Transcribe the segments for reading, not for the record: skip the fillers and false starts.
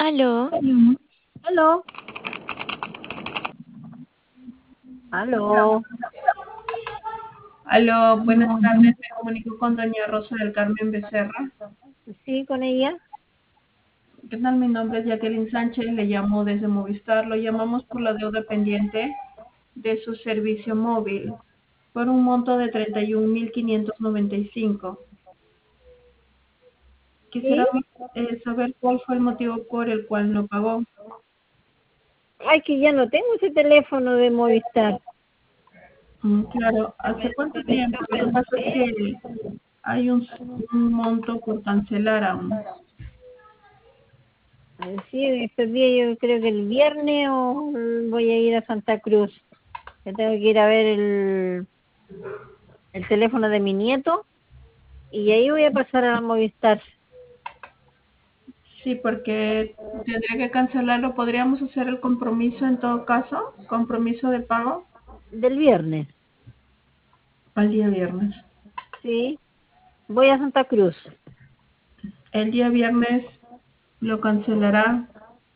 Aló, Aló, aló. Aló, buenas tardes. Me comunico con doña Rosa del Carmen Becerra. Sí, con ella. ¿Qué tal? Mi nombre es Jacqueline Sánchez. Le llamo desde Movistar. Lo llamamos por la deuda pendiente de su servicio móvil por un monto de 31.595. Quisiera Sí. saber cuál fue el motivo por el cual no pagó. Ay, que ya no tengo ese teléfono de Movistar. Claro, ¿hace cuánto tiempo? Lo que pasa es que hay un monto por cancelar aún. Sí, estos días yo creo que el viernes o voy a ir a Santa Cruz. Yo tengo que ir a ver el teléfono de mi nieto y ahí voy a pasar a Movistar Sí, porque tendría que cancelarlo. ¿Podríamos hacer el compromiso en todo caso? ¿Compromiso de pago del viernes. al día viernes? Sí, voy a Santa Cruz. El día viernes lo cancelará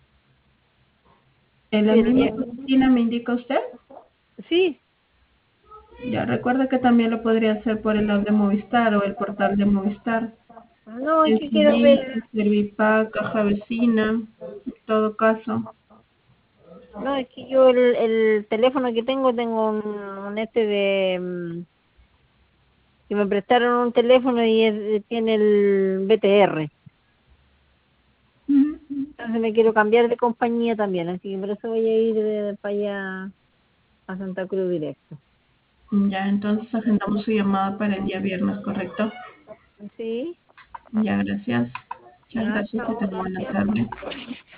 en la Sí, el misma día. oficina, me indica usted. Sí, Ya recuerda que también lo podría hacer por el app de Movistar o el portal de Movistar. no, es En que quiero Civil, ver. Servipack, Caja Vecina, en todo caso. No, es que yo el teléfono que tengo un este de que me prestaron un teléfono y tiene el BTR. Ujú. Entonces me quiero cambiar de compañía también, así que por eso voy a ir para allá a Santa Cruz directo. Ya, entonces agendamos su llamada para el día viernes, ¿correcto? Sí, Ya, gracias. Muchas ya, gracias, que chao, tenga buena gracias. tarde.